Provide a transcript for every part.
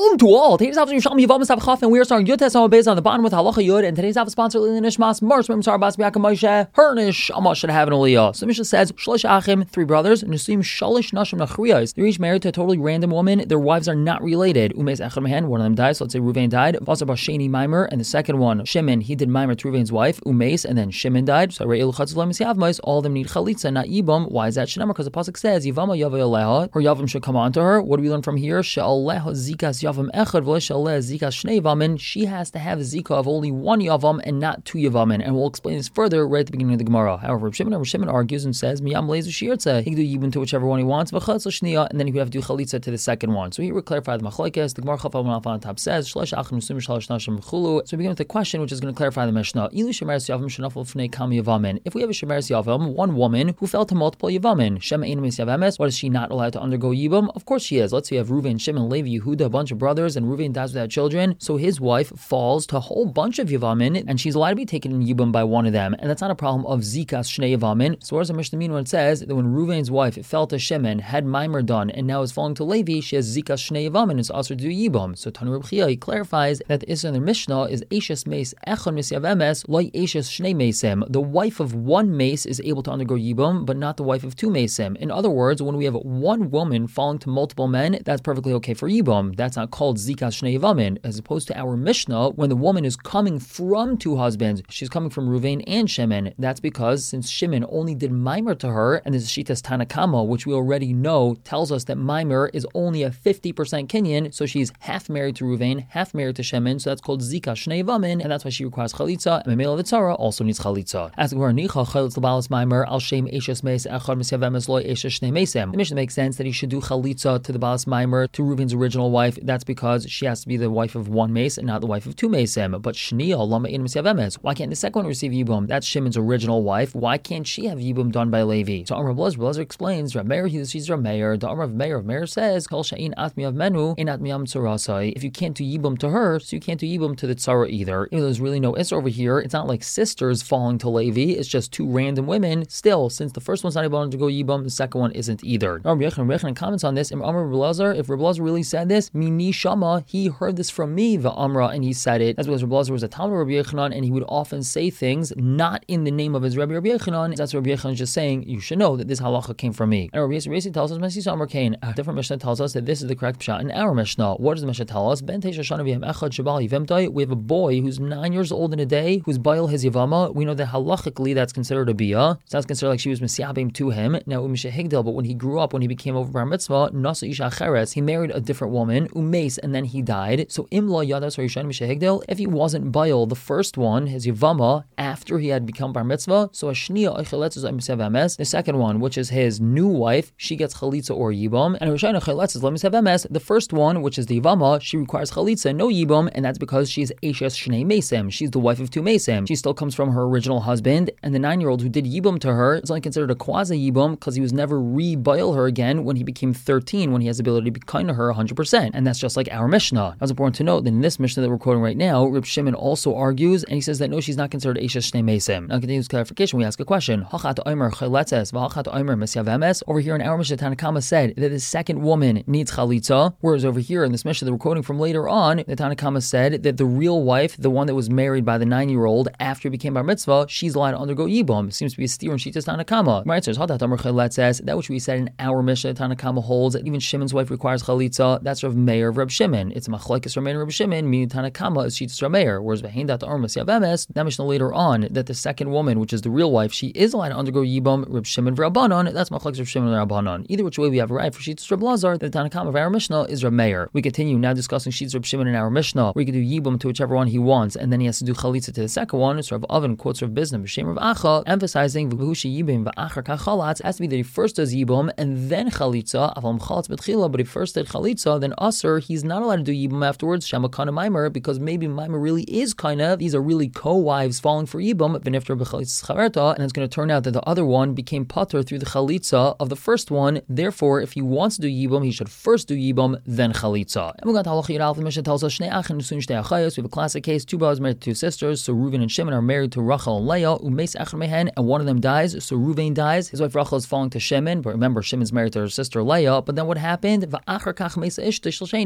to all. Today's episode Yerushalmi Yavamas Tav Chaf, and we are starting Yud Tes based on the bottom with Halacha Yud. And today's episode sponsor Lili Nishmas Mars Memsar Bas Biaka Moshe Hernish Amash should have an Aliyah. So Mishnah says Shlosh Achim, 3 brothers, Nusim Shalish Nashim Nachriyos. They're each married to a totally random woman. Their wives are not related. Umes Echad Mehen, one of them died. So let's say Ruvain died. Vasar Basheni Mimer, and the second one Shimon, he did Mimer to Ruvain's wife. Umes, and then Shimon died. So Re'el Chatzulem Yavmos, all of them need Chalitza, not Yibam. Why is that? Shnamar, because the pasuk says Yivama Yavay Aleha, her Yavam should come onto her. What do we learn from here? She'aleha Zikas Yavam Echad v'le'she'aleh Zikas Shnei Yavamin. She has to have a Zika of only 1 Yavam and not 2 Yavamin. And we'll explain this further right at the beginning of the Gemara. However, Rav Shimon argues and says Miyam Leizu Shirtza. He can do Yibum to whichever one he wants, v'chatz l'shniya, and then he would have to do Chalitza to the second one. So here we clarify the Machlokes. The Gemara Chaf Amar on top says Shlosh Achim Nusum Shalosh Nashim V'chulu. So we begin with the question, which is going to clarify the Mishnah. Ilu Shemeres Yavam Shenafel Fnei Kam Yavamin. If we have a Shemeres Yavam, one woman who fell to multiple Yavamin, Shema Enemis Yavames, what is she not allowed to undergo Yibum? Of course she is. Let's say you have Reuven, Shimon, Levi, Yehuda, a bunch of brothers, and Reuven dies without children. So his wife falls to a whole bunch of Yavamin, and she's allowed to be taken in Yibum by one of them. And that's not a problem of Zikas Shnei Yavamin. So what does the Mishnah mean when it says that when Reuven's wife fell to Shimon, had Mimer done, and now is falling to Levi, she has Zikas Shnei Yavamin, it's also to do Yibum. So Tanu Reb Chia, he clarifies that the Issa in the Mishnah is Eishes Meis Echon Mis Yavemes, Loi Eishes Shnei Meisim. The wife of one mace is able to undergo Yibum, but not the wife of 2 Meisim. In other words, when we have one woman falling to multiple men, that's perfectly okay for Yibum. That's not called Zikas Shnei Yavamin, as opposed to our Mishnah, when the woman is coming from 2 husbands, she's coming from Ruvain and Shimon. That's because since Shimon only did Mimer to her, and this is Shitas Tanakama, which we already know, tells us that Mimer is only a 50% Kinyan, so she's half married to Ruvain, half married to Shimon, so that's called Zikas Shnei Yavamin, and that's why she requires Chalitza, and Memela Vitzara also needs Chalitza. As the Nicha Chalitz L'balas Mimer, Al Shem Eishes Meis Echad Mis Yavemes Loi Eishes Shnei Meisim. The Mishnah makes sense that he should do Chalitza to the Balas Mimer, to Reuven's original wife. That's because she has to be the wife of 1 mace and not the wife of 2 Meisim. But Shniya Lama Ein Mis Yavemes. Why can't the second one receive Yibum? That's Shimon's original wife. Why can't she have Yibum done by Levi? So Amar Blazer explains, Rav Meir, she's Rav Meir. The Amar of Meir says, Kol She'ein Atmi of Menu, Ein Atmi Am Tzarasai. If you can't do Yibum to her, so you can't do Yibum to the Tzara either. Even though there's really no Isra over here, it's not like sisters falling to Levi, it's just 2 random women. Still, since the first one's not able to go Yibum, the second one isn't either. Now, Rabbi Yochanan comments on this. Amar Blazer, if Rabbi Blazer really said this, Mini Shama, he heard this from me, the Amra, and he said it. That's because Rabbi Blazer was a Talmud of Rabbi Yochanan, and he would often say things not in the name of his Rabbi Yochanan. That's what Rabbi Yochanan is just saying, you should know that this halacha came from me. And Rabbi Yossi tells us, Messi Amar Kain, a different Mishnah tells us that this is the correct pshat in our Mishnah. What does the Mishnah tell us? Ben Teisha Shana V'Yem Echad Shabal Yivemtai. We have a boy who's 9 years old in a day, who's Baal his Yavama. We know that halachically that's considered a biyah. So that's considered like she was Mesiabim to him. Now, Umisha Higdel, but when he grew up, when he became over Bar Mitzvah, Nasa Isha Cheres, he married a different woman, Umes, and then he died. So Imla Yadas Harishan Misha Higdel, if he wasn't Baal, the first one, his Yavama, after he had become Bar Mitzvah, so Ashniya Eicheletz is Misav. The second one, which is his new wife, she gets Chalitza or Yibam, and Rishon Eicheletz is Misav. The first one, which is the Yavama, she requires Chalitza, no Yibam, and that's because she's Eishes Shnei Meisem. She's the wife of 2 Meisem. She still comes from her original husband, and the 9-year-old who did Yibam to her is only considered a quasi Yibam because he was never re-Baal her again when he became 13, when he has the ability to be kind to her 100%. And that's just like our Mishnah. Now, it's important to note that in this Mishnah that we're quoting right now, Reb Shimon also argues, and he says that no, she's not considered Eishes Shnei Meisem. Now, continues clarification, we ask a question. Hachat Omer Chaletzes v'Hachat Omer Mesyavemes. Over here in our Mishnah, Tanakama said that the second woman needs Chalitza, whereas over here in this Mishnah that we're quoting from later on, the Tanakama said that the real wife, the one that was married by the 9-year-old after he became Bar Mitzvah, she's allowed to undergo Yibum. Seems to be a steer in Shitas Tanakama. Right, so Hachat Omer Chaletzes, that which we said in our Mishnah, Tanakama holds that even Shimon's wife requires Chalitza. That's Rav Meir of Reb Shimon. It's a Machlekes Rav Meir Reb Shimon, meaning Tanakama is Shitas Rav Meir, whereas V'Heindat Omer Mesyavemes, that Mishnah later on, that the second woman, which is the real wife, she is allowed to undergo Yibum, Reb Shimon v'Rabbanon, that's Machlekes Reb Shimon v'Rabbanon. Either which way we have a right for Shitas Reb Lazar, the Tanakama of our Mishnah is Rav Meir. We continue now discussing Shitas Reb Shimon in our Mishnah, where he can do Yibum to whichever one he wants, and then he has to do Chalitza to the second one. So Rav Oven quotes Rav Bizna B'Shem Rav Acha, emphasizing V'Hushi Yibim v'Achar Kachalatz, has to be that he first does Yibum and then Chalitza, Aval Mchalatz B'Tchila, but if first did Chalitza, then Aser, he's not allowed to do Yibum afterwards, Shema Kana Maimer, because maybe Maimer really is kind of, these are really co-wives falling for Yibum, V'Nifter B'Chalitza Chaverta, and it's going to turn out that the other one became Pater through the Chalitza of the first one. Therefore, if he wants to do Yibum, he should first do Yibum, then Chalitza. And we got Halacha Yud Aleph, the Mishnah tells us, Shnei Achin Nusun Shtei Achayos, we have a classic case, 2 brothers married to 2 sisters, so Reuven and Shimon are married to Rachel and Leah, Umeis Echad Mehen, and one of them dies, so Reuven dies, his wife Rachel is falling to Shimon, but remember, Shimon's married to her sister Leah, but then what happened?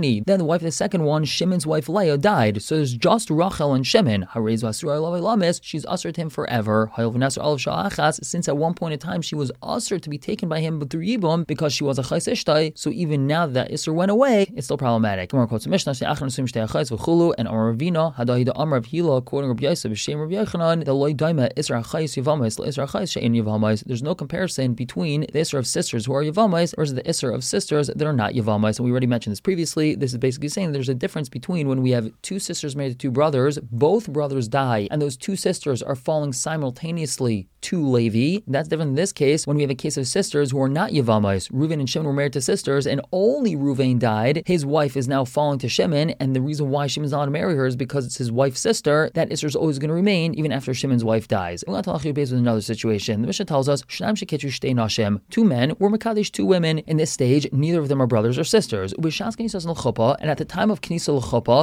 Hasheni. Then the wife of the second one, Shimon's wife Leah, died. So there's just Rachel and Shimon. She's ushered him forever. Since at one point in time she was ushered to be taken by him through Yibum because she was a chais ishtai. So even now that Isser went away, it's still problematic. Gemara quotes a Mishnah, and Amar Ravina, Hadahida Amar of Hila, quoting Rabbi Yosef, Shem Rabbi Yochanan, the Loi Daima Isra Chais Yavamais, Isra Chais Shein Yavamais. There's no comparison between the Isra of sisters who are Yavamais versus the Isra of sisters that are not Yavamais. And we already mentioned this previously. This is basically saying there's a difference between when we have two sisters married to two brothers, both brothers die, and those two sisters are falling simultaneously to Levi. That's different in this case when we have a case of sisters who are not Yavamais. Reuven and Shimon were married to sisters, and only Reuven died. His wife is now falling to Shimon, and the reason why Shimon's not allowed to marry her is because it's his wife's sister. That Isser is always going to remain even after Shimon's wife dies. We're going to talk about with another situation. The Mishnah tells us, two men were Mekadesh two women. In this stage, neither of them are brothers or sisters. And at the time of Knisa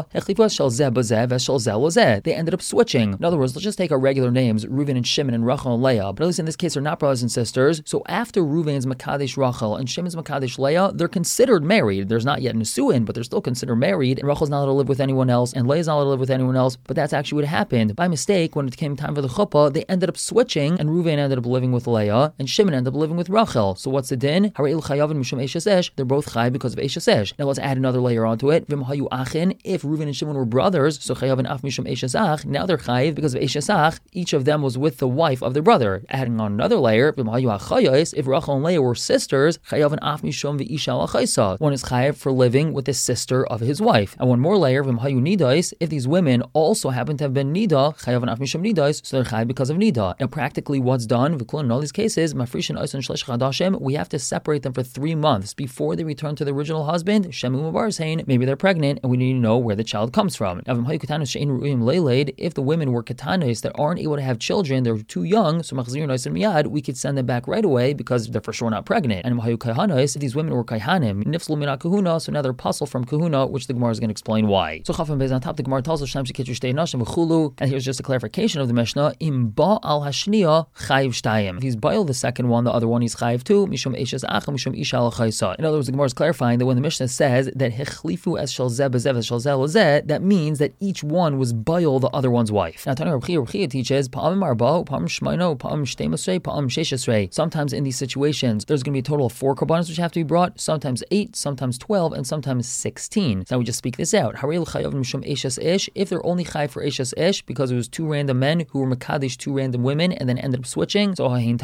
l'chuppah, they ended up switching. In other words, let's just take our regular names, Reuven and Shimon and Rachel and Leah, but at least in this case they're not brothers and sisters. So after Reuven's Mekadesh Rachel and Shimon's Mekadesh Leah, they're considered married. There's not yet Nesuin, but they're still considered married, and Rachel's not allowed to live with anyone else, and Leah's not allowed to live with anyone else, but that's actually what happened. By mistake, when it came time for the chuppah, they ended up switching, and Reuven ended up living with Leah, and Shimon ended up living with Rachel. So what's the din? They're both chai because of Eishes Esh. Now let's add another layer onto it. If Reuven and Shimon were brothers, so chayavin af mishum Eishes Ach, now they're chayiv because of Eishes Ach. Each of them was with the wife of their brother. Adding on another layer, if Rachel and Leah were sisters, chayavin af mishum ve'isha achaisa. One is chayiv for living with the sister of his wife. And one more layer, if these women also happen to have been nida, chayavin af mishum nidais, so they're chayiv because of nida. Now practically what's done, in all these cases, we have to separate them for 3 months before they return to the original husband. Maybe they're pregnant and we need to know where the child comes from. If the women were katanos that aren't able to have children, they're too young, so we could send them back right away because they're for sure not pregnant. And if these women were kaihanim, so now they're puzzle from kahuna, which the Gemara is going to explain why. So on top, the Gemara tells us, and here's just a clarification of the Mishnah, im ba al hashniya chayiv shtayim. If he's ba'al the second one, the other one he's chayiv too, mishum eishes ach, mishum isha al chaysa. In other words, the Gemara is clarifying that when the Mishnah says that hechlifu es shel zeh bezev es shel zeh lozeh, that means that each one was ba'al the other one's wife. Now, Tanya Rabchia teaches, pa'am arba, pa'am shmaino, pa'am shtemasrei, pa'am sheshesrei. Sometimes in these situations, there's going to be a total of 4 korbanos which have to be brought, sometimes 8, sometimes 12, and sometimes 16. So now we just speak this out. If they're only chayiv for eishes ish because it was 2 random men who were mekadesh 2 random women and then ended up switching, so hahin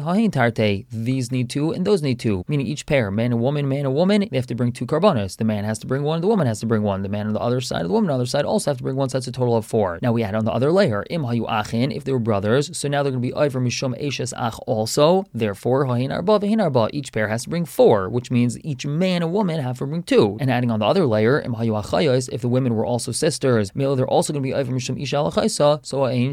tarte, these need 2 and those need 2, meaning each pair, man and woman, they have to bring 2 korbanos. The man has to bring 1, the woman has to bring 1. The man on the other side of the woman on the other side also have to bring 1, so that's a total of 4. Now we add on the other layer, im hayu achin, if they were brothers, so now they're going to be over mishum eishes ach also, therefore hahin arba, each pair has to bring 4, which means each man and woman have to bring 2. And adding on the other layer, im hayu achayos, if the women were also sisters, they're also going to be over mishum isha alachaisa, so hahin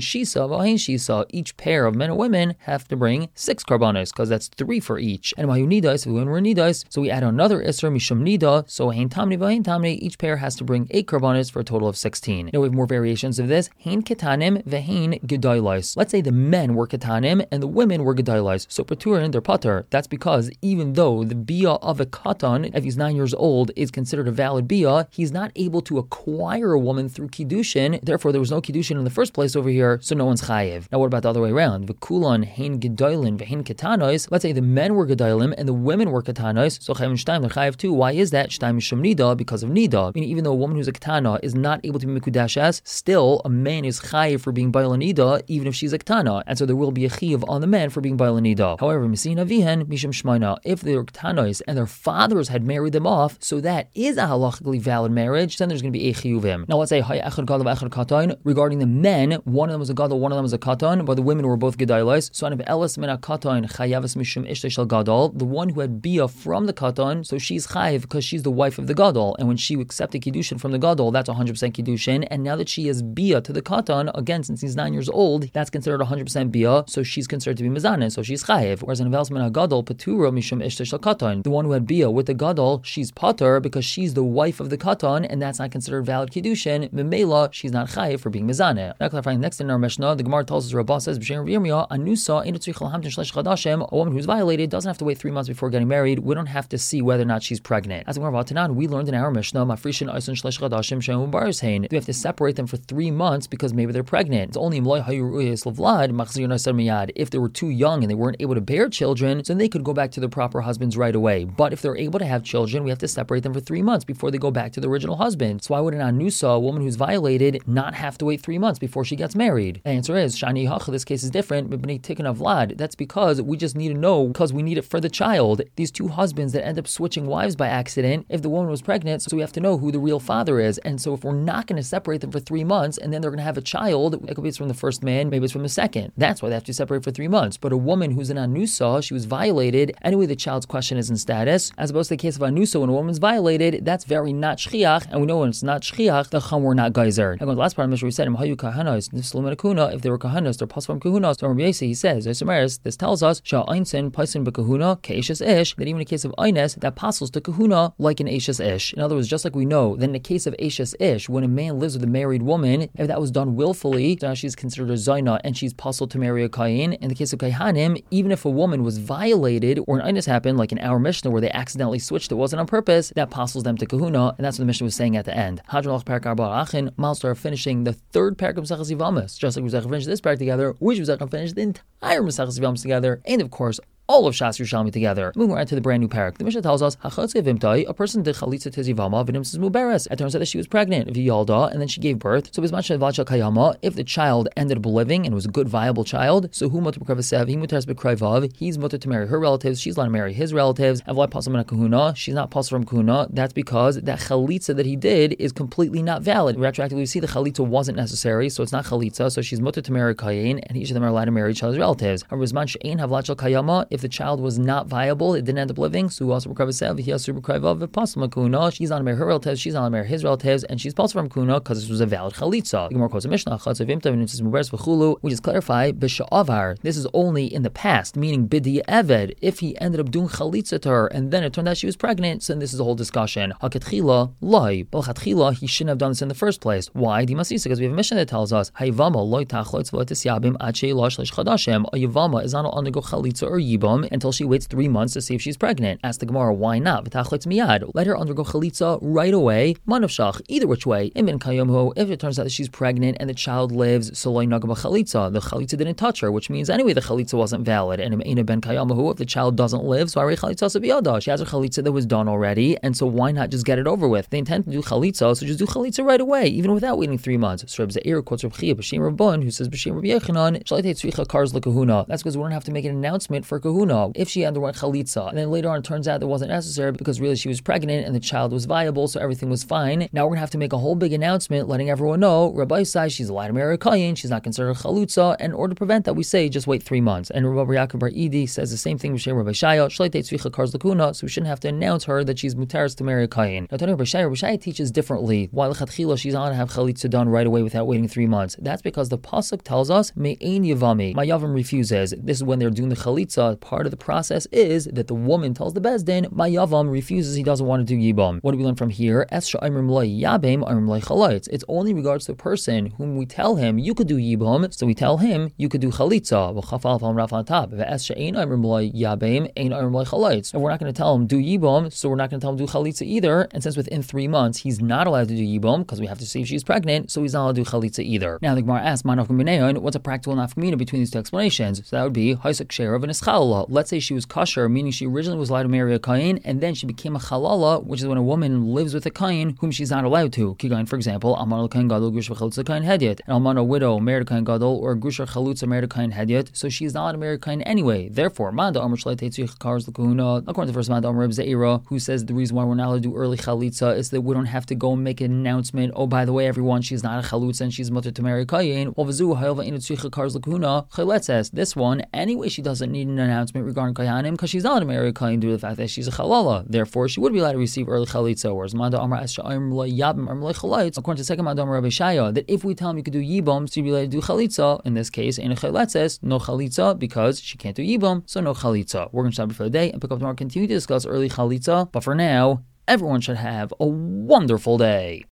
shisa, each pair of men and women have to bring 6 korbanos, because that's 3 for each. And hayu nidas, if the women were nidas, so we add another isra mishum nida, so hahin tamni, each pair has to bring 8 korbanos for a total of 16. Now we have more variations of this. Hain ketanim vehain gedailos. Let's say the men were ketanim and the women were gedailos. So paturin, they're patur. That's because even though the bia of a katan, if he's 9 years old, is considered a valid bia, he's not able to acquire a woman through kiddushin. Therefore, there was no kiddushin in the first place over here, so no one's chayiv. Now what about the other way around? V'kulan hain gedailin vehain ketanos. Let's say the men were gedailim and the women were ketanos. So chayim shtaim, they're chayiv too. Why is that? Shtaim mishum nida, because of nida. Meaning even though a woman who's a ketana is not able to be mikudashas, still a man is chayiv for being bail nida, even if she's a ketana, and so there will be a chiv on the man for being bail nida. However, misina vihen mishum shmaina, if they're ketanos and their fathers had married them off, so that is a halachically valid marriage, then there's going to be a chiyuvim. Now let's say hay echad gadol v'echad katan. Regarding the men, one of them was a gadol, one of them was a katan, but the women were both gedailos. So an of elas min katan chayavas mishum ishtay shel gadol, the one who had bia from the katan, so she's chayiv because she's the wife of the gadol, and when she accepted kiddushin from the gadol, that's 100% kiddushin. And now that she is bia to the katan, again since he's 9 years old, that's considered 100% bia, so she's considered to be mizaneh, so she's chayiv. Whereas an of elas min gadol patura mishum ishtay shel katan, the one who had bia with the gadol, she's patur because she's the wife of the katan, and that's not considered valid kiddushin. Memela, she's not chayiv for being mizaneh. Now clarifying next in our Mishnah, the Gemara tells us, Rabbah says, B'shem Yirmiyah, anusa ein tzrich lahamtin shlesh chadashim, a woman who's violated doesn't have to wait 3 months before getting married. We don't have to see whether or not she's pregnant. As a Gemara Tanan, we learn learned in our Mishnah, Mafrishin Ayson Shlesh Chadashim Shehu Baris Hain. We have to separate them for 3 months because maybe they're pregnant. It's only if they were too young and they weren't able to bear children, so they could go back to their proper husbands right away. But if they're able to have children, we have to separate them for 3 months before they go back to the original husband. So why would an anusa, a woman who's violated, not have to wait 3 months before she gets married? The answer is, Shani Hach, this case is different, but Tikkun of Vlad. That's because we just need to know, because we need it for the child. These 2 husbands that end up switching wives by accident, if the woman was pregnant, so we have to know who the real father is. And so if we're not going to separate them for 3 months, and then they're going to have a child, it could be it's from the first man, maybe it's from the second. That's why they have to separate for 3 months. But a woman who's an anusa, she was violated, anyway the child's question is in status, as opposed to the case of anusa, when a woman's violated, that's very not shchiach, and we know when it's not shchiach, the chum were not geyser. Now, the last part of the Mishnah we said, if they were kahanas, they're pas from kahunas. So Rabbi Yossi, he says, this tells us that even in the case of Eines, that passes to kahuna like an Eishes Ish. In other words, just like we know that in the case of Eishes Ish, when a man lives with a married woman, if that was done willfully, then she's considered a Zaina and she's puzzled to marry a Kayin. In the case of Kaihanim, even if a woman was violated, or an Eines happened, like in our Mishnah where they accidentally switched, it wasn't on purpose, that puzzles them to kahuna, and that's what the Mishnah was saying at the end. Milestone are finishing the 3rd parak of Mesechus Yevamos. Just like we finished this parak together, we should finish the entire Mesechus Yevamos together, and of course, all of Shas Yerushalmi together. Moving on to the brand new parak. The Mishnah tells us, a person did chalitza tezivama v'nimtzes muberes. It turns out that she was pregnant, v'yalda, and then she gave birth. So if the child ended up living and was a good, viable child, so who mutar b'kravasev, he mutares b'kravav, he's mutar to marry her relatives, she's allowed to marry his relatives. Avlai pasam min kahuna, she's not pasam from kahuna. That's because that chalitza that he did is completely not valid. Retroactively, we see the chalitza wasn't necessary, so it's not chalitza, so she's mutar to marry kayin, and he should have allowed to marry each other's relatives. If the child was not viable, it didn't end up living, so also she's not marry her relatives, she's not marry his relatives, and she's possible from kuna because this was a valid chalitza. We just clarify, this is only in the past, meaning bidi eved, if he ended up doing chalitza to her, and then it turned out she was pregnant, so this is a whole discussion. He shouldn't have done this in the first place. Why? Because we have a mission that tells us, a yivama is not undergo chalitza or yibam until she waits 3 months to see if she's pregnant. Ask the Gemara, why not? Let her undergo chalitza right away. Manavshach, either which way. If it turns out that she's pregnant and the child lives, so the chalitza didn't touch her, which means anyway the chalitza wasn't valid. And if the child doesn't live, so she has her chalitza that was done already, and so why not just get it over with? They intend to do chalitza, so just do chalitza right away, even without waiting 3 months. So Reb Zeir quotes Reb Chia b'shem Rabbon, who says b'shem Reb Yechanan, that's because we don't have to make an announcement for kahuna. If she underwent chalitza, and then later on it turns out that wasn't necessary because really she was pregnant and the child was viable, so everything was fine. Now we're going to have to make a whole big announcement letting everyone know, Rabbi says she's allowed to marry a kayin, she's not considered a chalutza, and in order to prevent that, we say just wait 3 months. And Rabbi Yaakov Bar Idi says the same thing with Rabbi Shaya, so we shouldn't have to announce her that she's mutaris to marry a kayin. Now Rabbi Shaya teaches differently. Why lechatchila she's allowed to have chalitza done right away without waiting 3 months? That's because the pasuk tells us me'ein yavami. My yavam refuses. This is when they're doing the chalitza. Part of the process is that the woman tells the bezdin, my yavam refuses, he doesn't want to do yibam. What do we learn from here? It's only regards to the person whom we tell him you could do yibam, so we tell him you could do chalitza. If we're not going to tell him do yibam, so we're not going to tell him do chalitza either. And since within 3 months he's not allowed to do yibam because we have to see if she's pregnant, so he's not allowed to do chalitza either. Now the Gemara asks, what's a practical nafkamina between these two explanations? So that would be Haisek Shera of an Ischalala. Let's say she was kosher, meaning she originally was allowed to marry a kayin, and then she became a chalala, which is when a woman lives with a kayin whom she's not allowed to. Kigayin, for example, Amar kayin gadol grusha chalutza kayin hedyet, an almana widow married a kayin gadol, or a grusha chalutza married a kayin hedyet, so she's not allowed to marry a kayin anyway. Therefore, Manda Amar Shlei Tetzich Kars L'Kahuna, according to the first Manda Amar Reb Zeira, who says the reason why we're not allowed to do early chalitza is that we don't have to go and make an announcement. Oh, by the way, everyone, she's not a chalutza and she's mutter to marry a kayin. Well, Vizu Hayova Inu Tzricha Kars L'Kahuna Chayletzes. This one anyway, she doesn't need an announcement regarding kayanim because she's not allowed to marry a kayin due to the fact that she's a chalala. Therefore, she would be allowed to receive early chalitza. Whereas Manda Amar Esha Amr La Yabim Amr La Chalitz, according to second Manda Amar Rabbi Shaya, that if we tell him you could do yibam, so you'd be allowed to do chalitza. In this case, in a chayletzes, no chalitza because she can't do yibam, so no chalitza. We're going to stop for the day and pick up tomorrow, continue to discuss early chalitza. But for now, everyone should have a wonderful day.